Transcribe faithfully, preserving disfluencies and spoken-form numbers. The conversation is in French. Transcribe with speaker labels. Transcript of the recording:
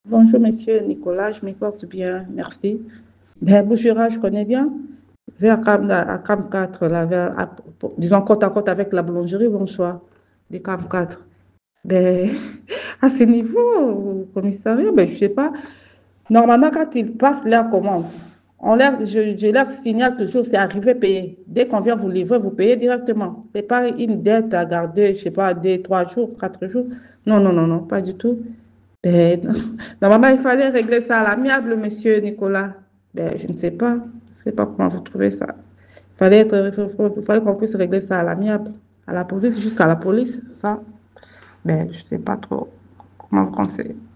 Speaker 1: Bonjour, monsieur Nicolas, je me porte bien, merci. Ben, Bouchera, je connais bien. Vers Cam, à Cam quatre, là, vers- à- disons côte à côte avec la boulangerie, bon choix, des Cam quatre. Ben, à ce niveau, au commissariat, ben, je sais pas. Normalement, quand ils passent leur commande, on leur, je, je leur signale toujours, c'est arrivé payé. Dès qu'on vient vous livrer, vous payez directement. C'est pas une dette à garder, je sais pas, deux, trois jours, quatre jours. Non, non, non, non, pas du tout. Ben, non. Normalement, il fallait régler ça à l'amiable, monsieur Nicolas. Ben, je ne sais pas. Je ne sais pas comment vous trouvez ça. Il fallait être, il faut- il fallait qu'on puisse régler ça à l'amiable. À la police, jusqu'à la police, ça. Ben, je ne sais pas trop comment vous conseillez.